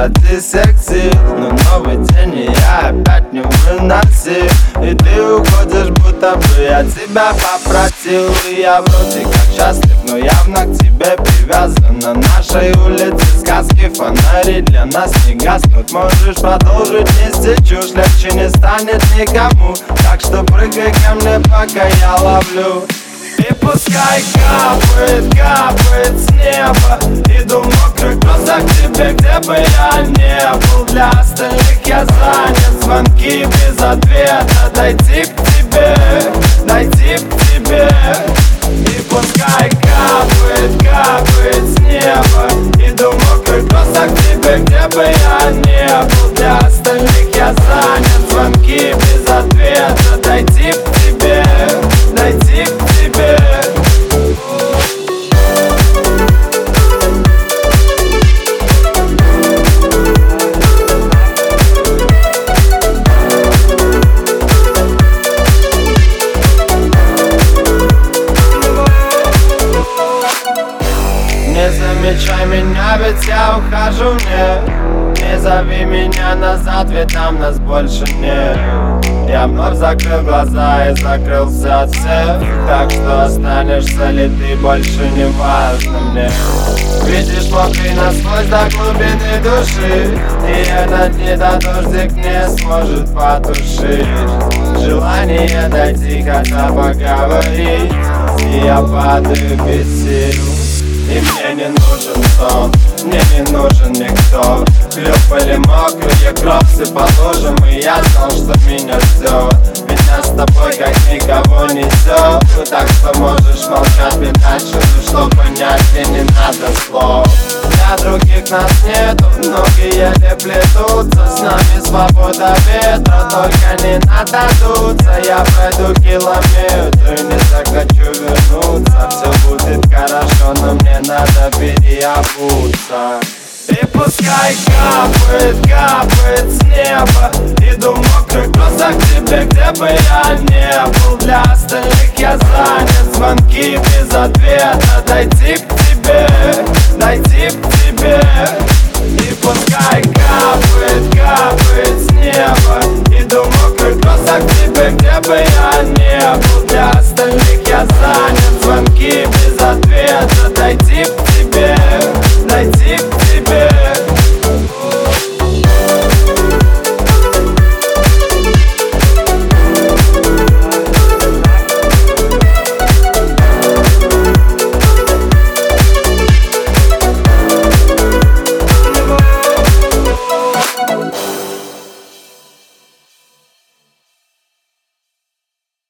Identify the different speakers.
Speaker 1: утро ты секси, но новый день и я опять не выносил. И ты уходишь, будто бы я тебя попросил. И я вроде как счастлив, но явно к тебе привязан. На нашей улице сказки, фонари для нас не гаснут. Можешь продолжить нести чушь, легче не станет никому. Так что прыгай ко мне, пока я ловлю. И пускай капает, капает с неба. Иду в мокрых глазах к тебе, где бы я не был. Для остальных я занят, звонки без ответа. Дойти к тебе, дойти к тебе. И пускай капает, капает с неба. Иду в мокрых глазах к тебе, где бы я не был. Для остальных я занят, звонки без ответа. Дойти к тебе, дойти к тебе. Не замечай меня, ведь я ухожу, не зови меня назад, ведь там нас больше нет. Я вновь закрыл глаза и закрылся от всех. Так что останешься ли ты, больше не важно мне. Видишь, мокрый насквозь до глубины души. И этот недодождик не сможет потушить желание дойти, когда поговорить. И я падаю без сил. И мне не нужен сон, мне не нужен никто. Хлюпали мокрые кроксы по лужам, и я знал, что меня ждет. Ведь нас с тобой как никого несет. Ну так что можешь молчать, ведь дальше что понять, мне не надо слов. Для других нас нету, ноги еле плетутся. С нами свобода ветра, только не надо дуться. Я пройду километры, не захочу вернуться. Все будет хорошо, но мне надо переобуться. И пускай капает, капает с неба. Иду в мокрых глазах к тебе, где бы я не был. Для остальных я занят, звонки без ответа. Дойти к тебе, дойти к тебе. И пускай капает, капает с неба. Иду в мокрых глазах к тебе, где бы я не был. Для остальных я занят, звонки без ответа. Дойти к тебе.